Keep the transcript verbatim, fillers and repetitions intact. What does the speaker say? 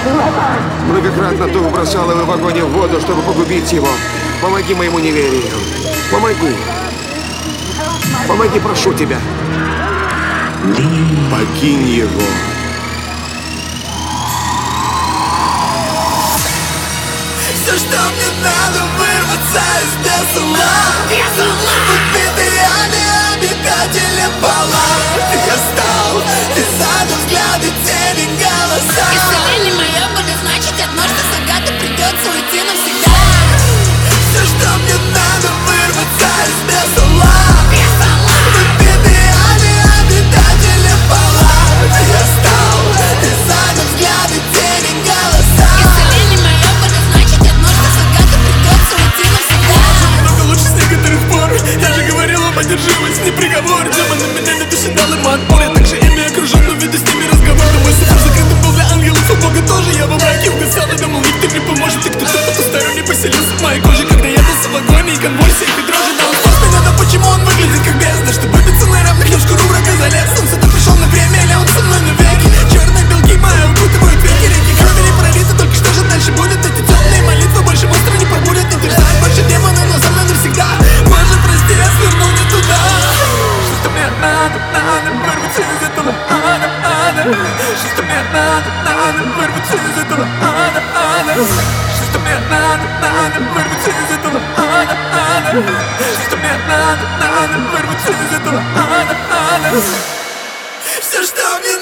Многократно дух бросал его в огонь и в воду, чтобы погубить его. Помоги моему неверию. Помоги. Помоги, прошу тебя. Покинь его. Все, что мне надо, вырваться из беса. Убитые обитатели палат. Я стал, ты задал взгляды, тени, голоса. Исцеление мое будет значить одно, что с Агатой придется уйти навсегда. Все, что мне надо, вырваться из беса. Убитые обитатели палат. Я стал, ты задал взгляды, тени, голоса. Исцеление мое будет значить одно, что с Агатой придется уйти навсегда. Много лучше с некоторых пор. Я же говорил вам одержимость, не приговор. Демон на меня не души дал ему отпор. Я также ими окружен, но веду с ними разговор. Мой супер закрытым был для ангелов, у Бога тоже. Я во мраке угасал и думал, никто не поможет. И кто-то потусторонний поселился в моей коже. Когда я был в агонии и конвульсиях и дрожи. Да он спас меня, но почему он выглядит как бездна? Чтобы биться на равных, я в шкуру врага залез. Он сюда пришел на время, или он со мной навеки? Черные белки мои укутывают веки. Реки крови не пролиты, только что же дальше будет? Эти темные молитвы больше монстра не пробудят. Не терзают больше демона, но со мной навсегда. Боже, прости, я свернул не туда. Что мне надо, надо вырваться из этого ада, ада. Что мне надо, надо вырваться из этого ада, ада. Что мне надо, надо вырваться из этого ада, ада. Что мне надо, надо вырваться из этого ада, ада. Все, что мне